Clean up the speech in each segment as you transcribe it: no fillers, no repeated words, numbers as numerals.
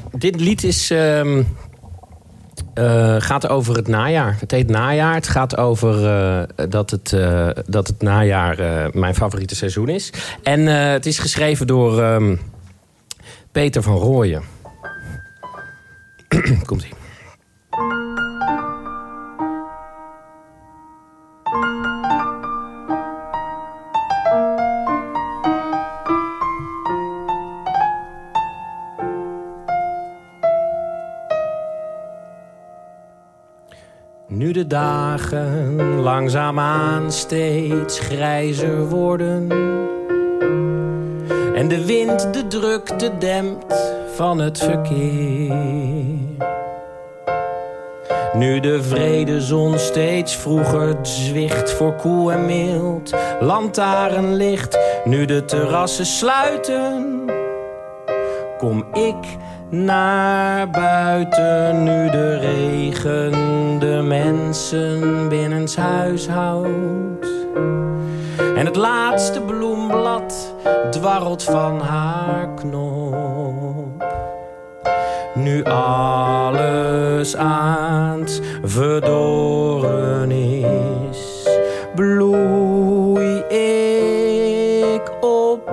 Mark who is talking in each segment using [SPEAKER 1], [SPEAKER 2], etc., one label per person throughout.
[SPEAKER 1] Dit lied gaat over het najaar. Het heet Najaar. Het gaat over dat het najaar mijn favoriete seizoen is. En het is geschreven door Peter van Rooyen. Komt-ie. Nu de dagen langzaamaan steeds grijzer worden en de wind de drukte dempt van het verkeer. Nu de vrede zon steeds vroeger zwicht voor koel en mild lantaarnlicht. Nu de terrassen sluiten, kom ik naar buiten. Nu de regen de mensen binnenshuis houdt en het laatste bloemblad dwarrelt van haar knop. Nu alles aan het verdoren is, bloei ik op.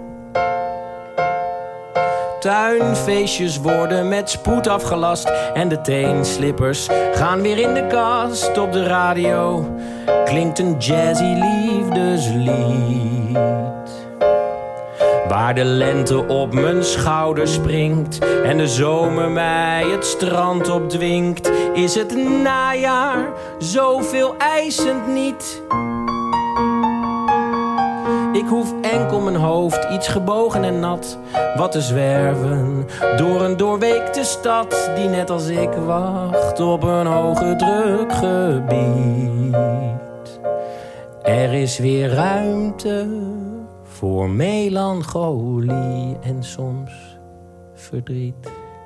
[SPEAKER 1] Tuinfeestjes worden met spoed afgelast en de teenslippers gaan weer in de kast. Op de radio klinkt een jazzy liefdeslied, waar de lente op mijn schouder springt en de zomer mij het strand opdwingt. Is het najaar zoveel eisend niet? Ik hoef enkel mijn hoofd iets gebogen en nat wat te zwerven door een doorweekte stad die net als ik wacht op een hoge drukgebied. Er is weer ruimte voor melancholie en soms verdriet.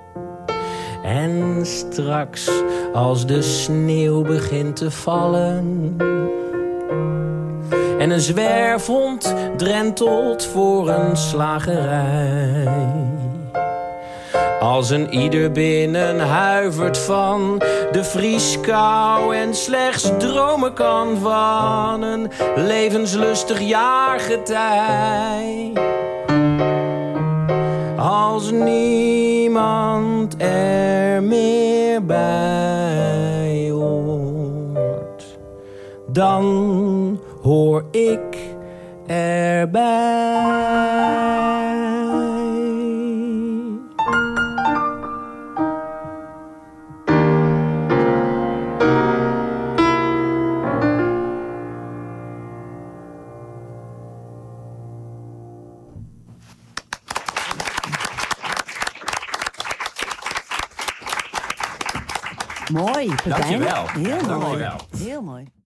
[SPEAKER 1] En straks als de sneeuw begint te vallen en een zwerfhond drentelt voor een slagerij, als een ieder binnen huivert van de vrieskou en slechts dromen kan van een levenslustig jaargetij. Als niemand er meer bij hoort, dan hoor ik erbij.
[SPEAKER 2] Mooi, Pepijn.
[SPEAKER 1] Dankjewel.
[SPEAKER 2] Heel mooi.
[SPEAKER 1] Dankjewel.
[SPEAKER 2] Heel mooi.